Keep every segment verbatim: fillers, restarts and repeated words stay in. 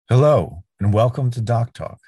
Hello, and welcome to Doc Talk.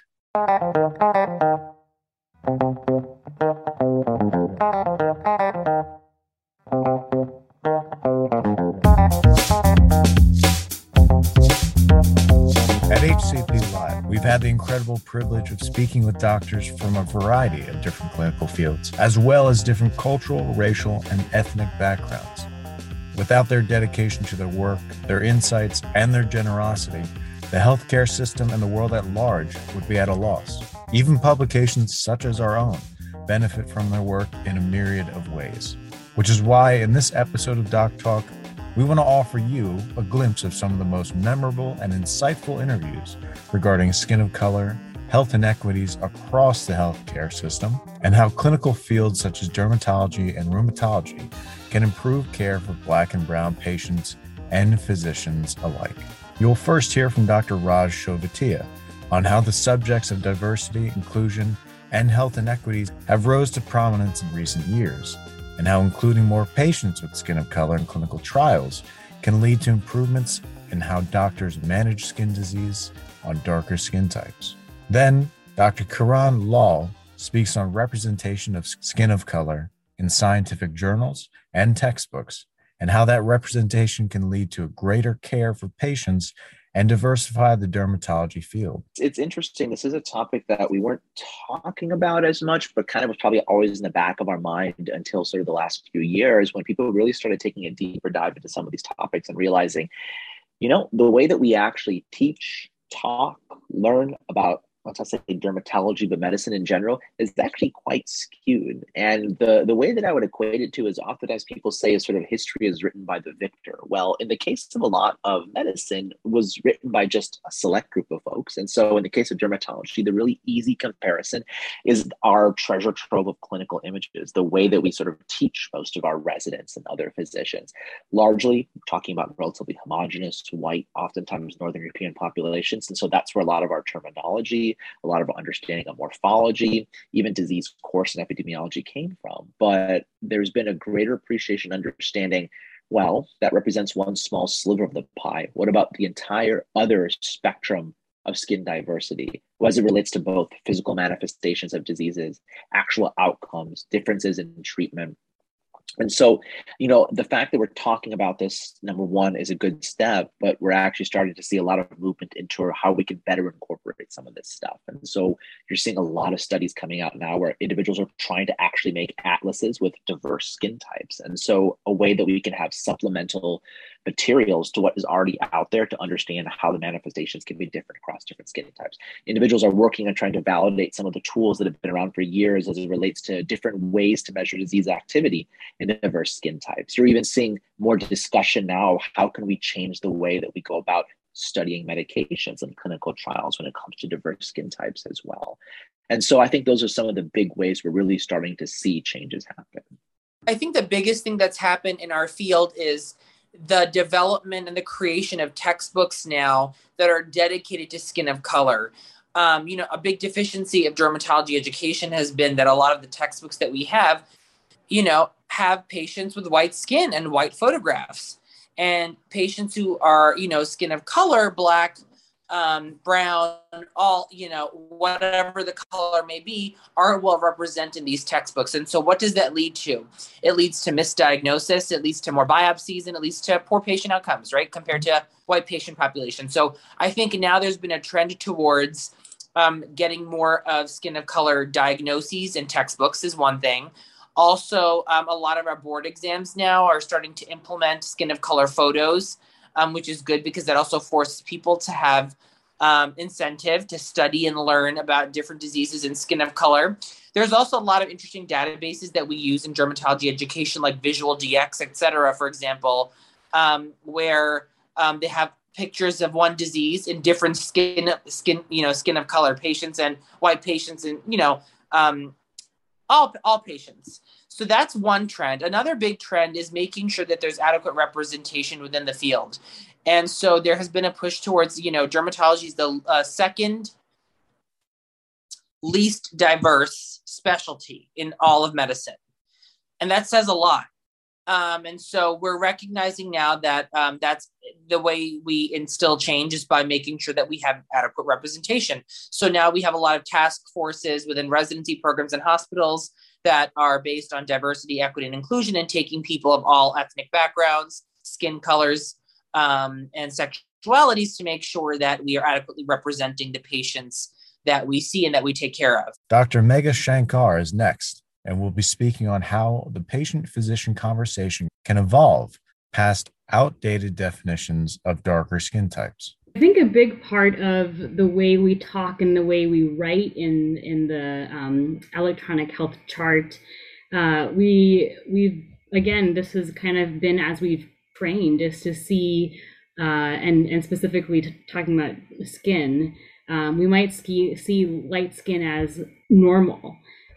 At H C P Live, we've had the incredible privilege of speaking with doctors from a variety of different clinical fields, as well as different cultural, racial, and ethnic backgrounds. Without their dedication to their work, their insights, and their generosity, the healthcare system and the world at large would be at a loss. Even publications such as our own benefit from their work in a myriad of ways, which is why in this episode of Doc Talk, we want to offer you a glimpse of some of the most memorable and insightful interviews regarding skin of color, health inequities across the healthcare system, and how clinical fields such as dermatology and rheumatology can improve care for Black and Brown patients and physicians alike. You'll first hear from Doctor Raj Shovatiya on how the subjects of diversity, inclusion, and health inequities have rose to prominence in recent years, and how including more patients with skin of color in clinical trials can lead to improvements in how doctors manage skin disease on darker skin types. Then, Doctor Karan Lal speaks on representation of skin of color in scientific journals and textbooks, and how that representation can lead to a greater care for patients and diversify the dermatology field. It's interesting. This is a topic that we weren't talking about as much, but kind of was probably always in the back of our mind until sort of the last few years when people really started taking a deeper dive into some of these topics and realizing, you know, the way that we actually teach, talk, learn about, let's not say dermatology, but medicine in general is actually quite skewed. And the, the way that I would equate it to is oftentimes people say is sort of history is written by the victor. Well, in the case of a lot of medicine, it was written by just a select group of folks. And so in the case of dermatology, the really easy comparison is our treasure trove of clinical images, the way that we sort of teach most of our residents and other physicians, largely talking about relatively homogenous, white, oftentimes Northern European populations. And so that's where a lot of our terminology, a lot of understanding of morphology, even disease course and epidemiology came from. But there's been a greater appreciation, understanding, well, that represents one small sliver of the pie. What about the entire other spectrum of skin diversity as it relates to both physical manifestations of diseases, actual outcomes, differences in treatment? And so, you know, the fact that we're talking about this, number one, is a good step, but we're actually starting to see a lot of movement into how we can better incorporate some of this stuff. And so you're seeing a lot of studies coming out now where individuals are trying to actually make atlases with diverse skin types. And so a way that we can have supplemental materials to what is already out there to understand how the manifestations can be different across different skin types. Individuals are working on trying to validate some of the tools that have been around for years as it relates to different ways to measure disease activity in diverse skin types. You're even seeing more discussion now of how can we change the way that we go about studying medications and clinical trials when it comes to diverse skin types as well. And so I think those are some of the big ways we're really starting to see changes happen. I think the biggest thing that's happened in our field is the development and the creation of textbooks now that are dedicated to skin of color. Um, you know, a big deficiency of dermatology education has been that a lot of the textbooks that we have, you know, have patients with white skin and white photographs, and patients who are, you know, skin of color, Black, um, brown, all, you know, whatever the color may be, aren't well represented in these textbooks. And so what does that lead to? It leads to misdiagnosis, it leads to more biopsies, and it leads to poor patient outcomes, right, compared to white patient population. So I think now there's been a trend towards um, getting more of skin of color diagnoses in textbooks is one thing. Also, um, a lot of our board exams now are starting to implement skin of color photos, um, which is good because that also forces people to have um, incentive to study and learn about different diseases in skin of color. There's also a lot of interesting databases that we use in dermatology education, like Visual D X, et cetera, for example, um, where um, they have pictures of one disease in different skin, skin, you know, skin of color patients and white patients and, you know, um, all, all patients. So that's one trend. Another big trend is making sure that there's adequate representation within the field. And so there has been a push towards, you know, dermatology is the uh, second least diverse specialty in all of medicine. And that says a lot. Um, and so we're recognizing now that um, that's the way we instill change is by making sure that we have adequate representation. So now we have a lot of task forces within residency programs and hospitals that are based on diversity, equity, and inclusion, and taking people of all ethnic backgrounds, skin colors, um, and sexualities to make sure that we are adequately representing the patients that we see and that we take care of. Doctor Megha Shankar is next, and we'll be speaking on how the patient-physician conversation can evolve past outdated definitions of darker skin types. I think a big part of the way we talk and the way we write in in the um, electronic health chart, uh, we we've again, this has kind of been as we've trained is to see uh, and and specifically to talking about skin, um, we might ski, see light skin as normal.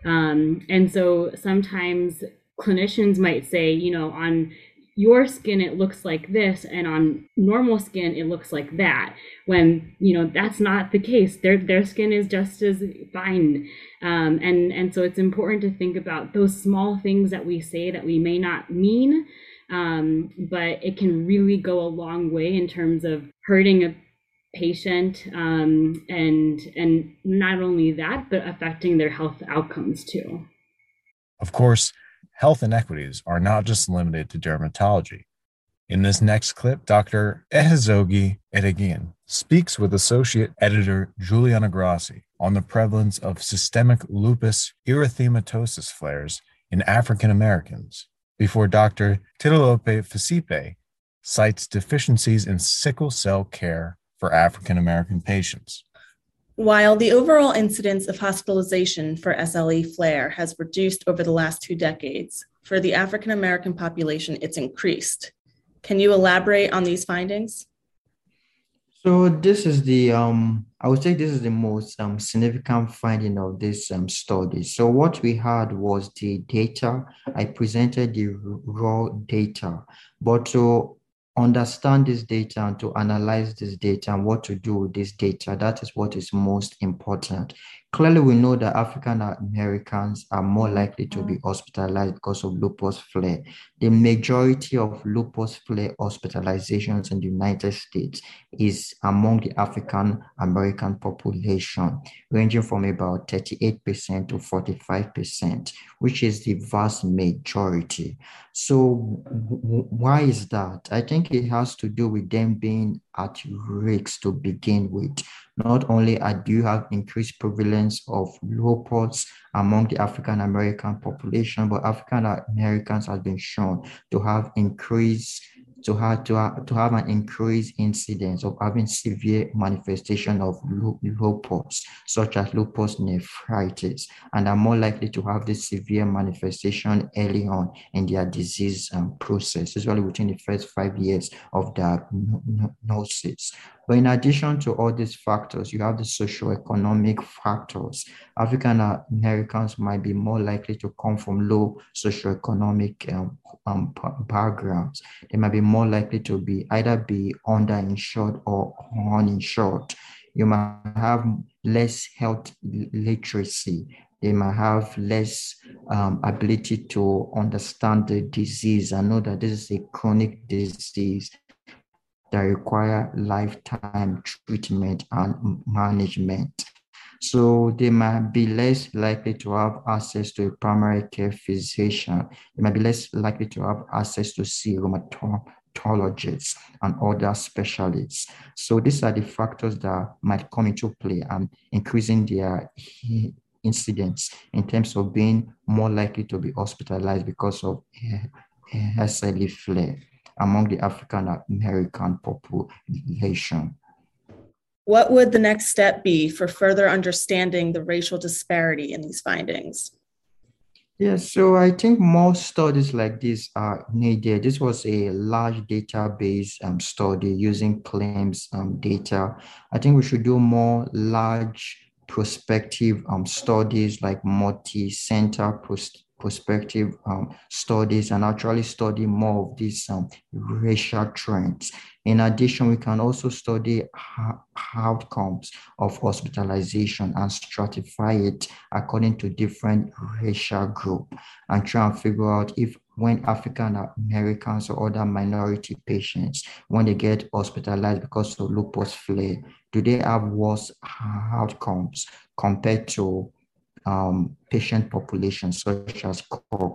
Um, and so sometimes clinicians might say, you know, on your skin, it looks like this, and on normal skin, it looks like that, when, you know, that's not the case. Their their skin is just as fine. Um, and, and so it's important to think about those small things that we say that we may not mean, um, but it can really go a long way in terms of hurting a patient, um, and and not only that, but affecting their health outcomes too. Of course, health inequities are not just limited to dermatology. In this next clip, Doctor Ehezogi Edegian speaks with Associate Editor Juliana Grassi on the prevalence of systemic lupus erythematosus flares in African Americans, before Doctor Titilope Fisipe cites deficiencies in sickle cell care for African American patients. While the overall incidence of hospitalization for S L E flare has reduced over the last two decades, for the African American population, it's increased. Can you elaborate on these findings? So this is the, um, I would say this is the most um, significant finding of this um, study. So what we had was the data. I presented the raw data, but to understand this data and to analyze this data and what to do with this data, that is what is most important. Clearly, we know that African Americans are more likely to be hospitalized because of lupus flare. The majority of lupus flare hospitalizations in the United States is among the African American population, ranging from about thirty-eight percent to forty-five percent, which is the vast majority. So w- why is that? I think it has to do with them being at risk to begin with. Not only do you have increased prevalence of lupus among the African American population, but African Americans have been shown to have increased to have to have, to have an increased incidence of having severe manifestation of lupus, such as lupus nephritis, and are more likely to have this severe manifestation early on in their disease um, process, usually within the first five years of diagnosis. But in addition to all these factors, you have the socioeconomic factors. African Americans might be more likely to come from low socioeconomic um, um, backgrounds. They might be more likely to be either be underinsured or uninsured. You might have less health literacy. They might have less um, ability to understand the disease and know that this is a chronic disease that require lifetime treatment and management. So they might be less likely to have access to a primary care physician. They might be less likely to have access to see rheumatologists and other specialists. So these are the factors that might come into play and increasing their incidence in terms of being more likely to be hospitalized because of S L E flare among the African American population. What would the next step be for further understanding the racial disparity in these findings? Yes, so I think more studies like this are needed. This was a large database um, study using claims um, data. I think we should do more large prospective um, studies like multi-center pros- prospective um, studies and actually study more of these um, racial trends. In addition, we can also study ha- outcomes of hospitalization and stratify it according to different racial groups and try and figure out if when African Americans or other minority patients, when they get hospitalized because of lupus flare, do they have worse outcomes compared to um, patient populations such as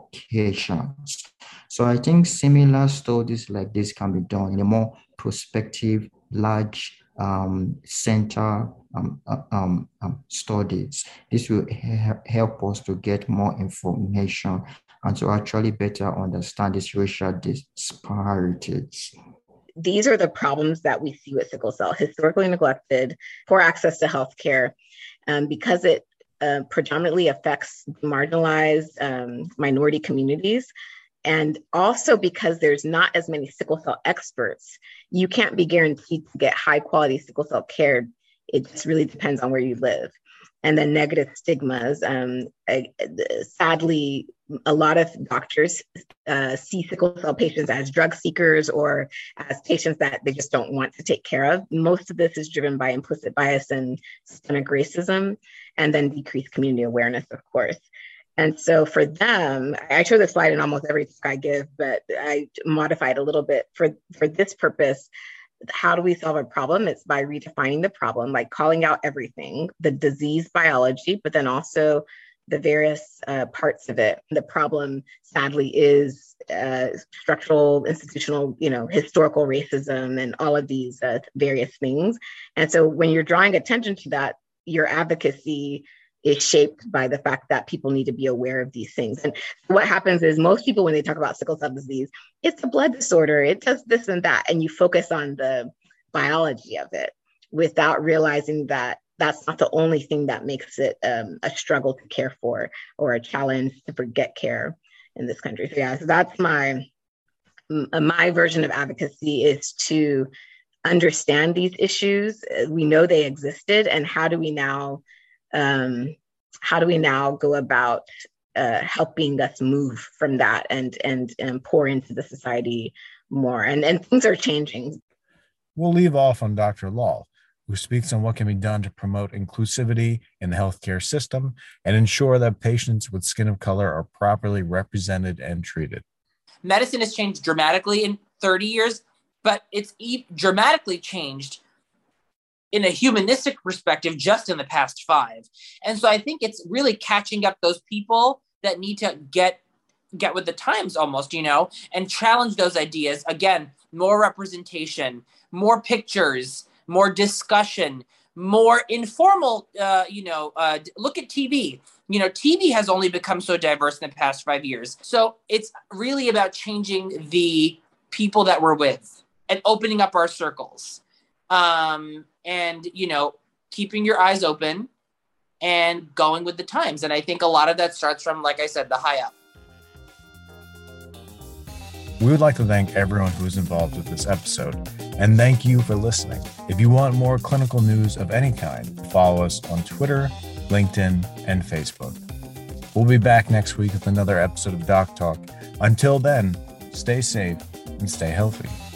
Caucasians? So I think similar studies like this can be done in a more prospective, large um, center um, uh, um, um, studies. This will he- help us to get more information and to actually better understand these racial disparities. These are the problems that we see with sickle cell: historically neglected, poor access to healthcare, um, because it uh, predominantly affects marginalized um, minority communities. And also because there's not as many sickle cell experts, you can't be guaranteed to get high quality sickle cell care. It just really depends on where you live. And then negative stigmas. Um, I, sadly, a lot of doctors uh, see sickle cell patients as drug seekers or as patients that they just don't want to take care of. Most of this is driven by implicit bias and systemic racism, and then decreased community awareness, of course. And so for them, I show this slide in almost every talk I give, but I modified a little bit for, for this purpose. How do we solve a problem? It's by redefining the problem, like calling out everything, the disease biology, but then also the various uh, parts of it. The problem, sadly, is uh, structural, institutional, you know, historical racism and all of these uh, various things. And so when you're drawing attention to that, your advocacy is shaped by the fact that people need to be aware of these things. And what happens is most people, when they talk about sickle cell disease, it's a blood disorder, it does this and that, and you focus on the biology of it without realizing that that's not the only thing that makes it um, a struggle to care for or a challenge to forget care in this country. So yeah, so that's my, my version of advocacy, is to understand these issues. We know they existed, and how do we now Um, how do we now go about uh, helping us move from that and, and and pour into the society more? And, and things are changing. We'll leave off on Doctor Lal, who speaks on what can be done to promote inclusivity in the healthcare system and ensure that patients with skin of color are properly represented and treated. Medicine has changed dramatically in thirty years, but it's e- dramatically changed in a humanistic perspective just in the past five. And so I think it's really catching up those people that need to get get with the times almost, you know, and challenge those ideas. Again, more representation, more pictures, more discussion, more informal, uh, you know, uh, look at T V. You know, T V has only become so diverse in the past five years. So it's really about changing the people that we're with and opening up our circles. Um, and, you know, keeping your eyes open and going with the times. And I think a lot of that starts from, like I said, the high up. We would like to thank everyone who is involved with this episode, and thank you for listening. If you want more clinical news of any kind, follow us on Twitter, LinkedIn, and Facebook. We'll be back next week with another episode of Doc Talk. Until then, stay safe and stay healthy.